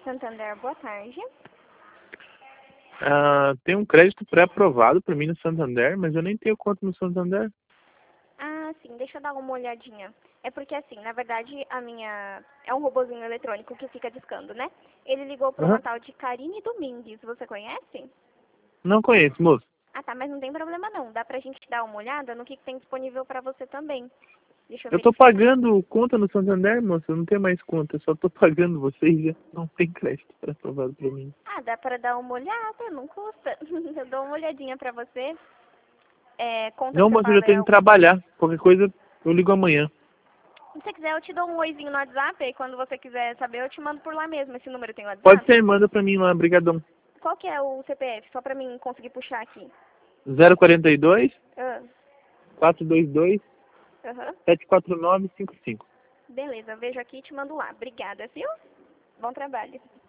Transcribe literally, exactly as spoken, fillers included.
Santander, boa tarde. Ah, tem um crédito pré-aprovado para mim no Santander, mas eu nem tenho conta no Santander. Ah, sim, deixa eu dar uma olhadinha. É porque assim, na verdade, a minha... É um robozinho eletrônico que fica discando, né? Ele ligou para uma Aham. tal de Karine Domingues, você conhece? Não conheço, moço. Ah, tá, mas não tem problema não. Dá pra gente dar uma olhada no que que tem disponível pra você também. Deixa eu Eu tô verificar. pagando conta no Santander, moço. Eu não tenho mais conta. Eu só tô pagando vocês já. Não tem crédito pré-aprovado para mim. Ah, dá pra dar uma olhada, não custa. Eu dou uma olhadinha pra você. É, conta Não, que você moço, eu já fala tô é indo algum... trabalhar. Qualquer coisa eu ligo amanhã. Se você quiser, eu te dou um oizinho no WhatsApp, e quando você quiser saber, eu te mando por lá mesmo. Esse número tem Pode WhatsApp? ser, manda pra mim lá, brigadão. Qual que é o C P F? Só pra mim conseguir puxar aqui. zero quarenta e dois, Ah, quatrocentos e vinte e dois, aham. sete quatro nove cinco cinco. Beleza, vejo aqui e te mando lá. Obrigada, viu? Bom trabalho.